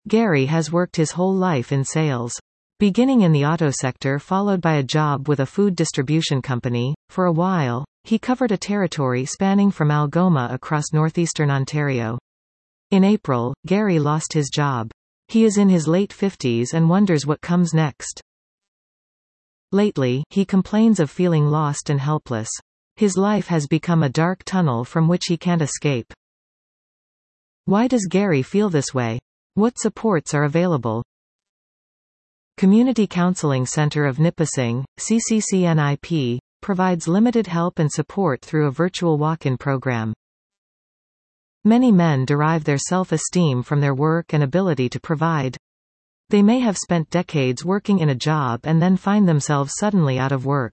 Gary has worked his whole life in sales. Beginning in the auto sector followed by a job with a food distribution company, for a while, he covered a territory spanning from Algoma across northeastern Ontario. In April, Gary lost his job. He is in his late 50s and wonders what comes next. Lately, he complains of feeling lost and helpless. His life has become a dark tunnel from which he can't escape. Why does Gary feel this way? What supports are available? Community Counseling Centre of Nipissing, CCCNIP, provides limited help and support through a virtual walk-in program. Many men derive their self-esteem from their work and ability to provide. They may have spent decades working in a job and then find themselves suddenly out of work.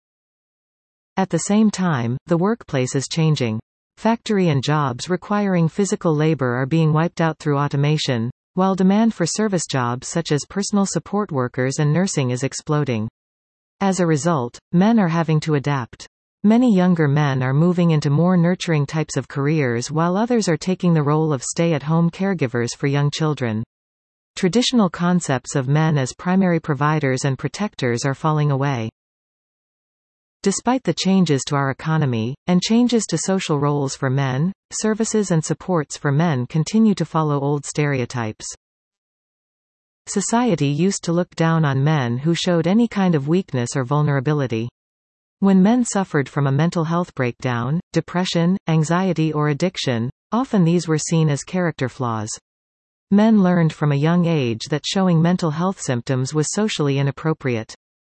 At the same time, the workplace is changing. Factory and jobs requiring physical labor are being wiped out through automation, while demand for service jobs such as personal support workers and nursing is exploding. As a result, men are having to adapt. Many younger men are moving into more nurturing types of careers while others are taking the role of stay-at-home caregivers for young children. Traditional concepts of men as primary providers and protectors are falling away. Despite the changes to our economy, and changes to social roles for men, services and supports for men continue to follow old stereotypes. Society used to look down on men who showed any kind of weakness or vulnerability. When men suffered from a mental health breakdown, depression, anxiety or addiction, often these were seen as character flaws. Men learned from a young age that showing mental health symptoms was socially inappropriate.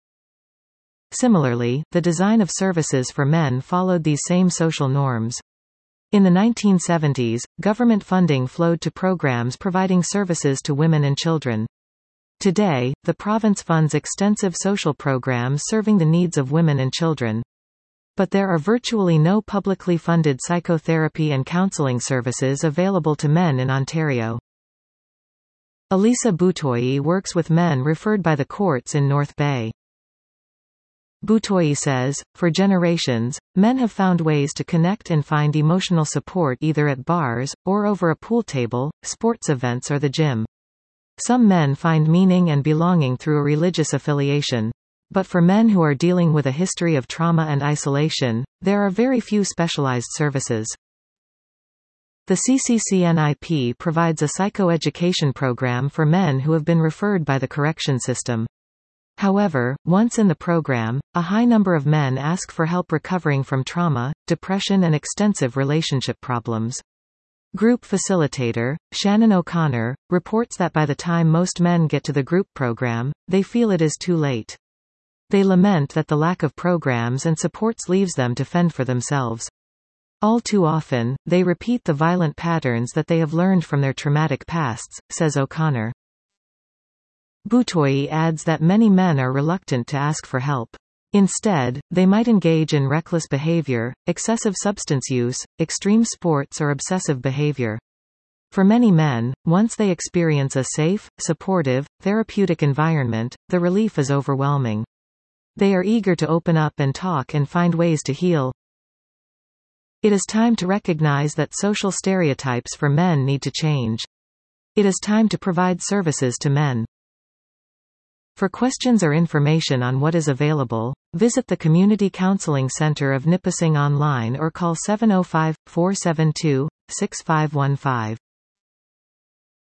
Similarly, the design of services for men followed these same social norms. In the 1970s, government funding flowed to programs providing services to women and children. Today, the province funds extensive social programs serving the needs of women and children. But there are virtually no publicly funded psychotherapy and counseling services available to men in Ontario. Elisa Boutoyi works with men referred by the courts in North Bay. Boutoyi says, for generations, men have found ways to connect and find emotional support either at bars, or over a pool table, sports events or the gym. Some men find meaning and belonging through a religious affiliation. But for men who are dealing with a history of trauma and isolation, there are very few specialized services. The CCCNIP provides a psychoeducation program for men who have been referred by the correction system. However, once in the program, a high number of men ask for help recovering from trauma, depression and extensive relationship problems. Group facilitator, Shannon O'Connor, reports that by the time most men get to the group program, they feel it is too late. They lament that the lack of programs and supports leaves them to fend for themselves. All too often, they repeat the violent patterns that they have learned from their traumatic pasts, says O'Connor. Boutoyi adds that many men are reluctant to ask for help. Instead, they might engage in reckless behavior, excessive substance use, extreme sports or obsessive behavior. For many men, once they experience a safe, supportive, therapeutic environment, the relief is overwhelming. They are eager to open up and talk and find ways to heal. It is time to recognize that social stereotypes for men need to change. It is time to provide services to men. For questions or information on what is available, visit the Community Counseling Centre of Nipissing online or call 705-472-6515.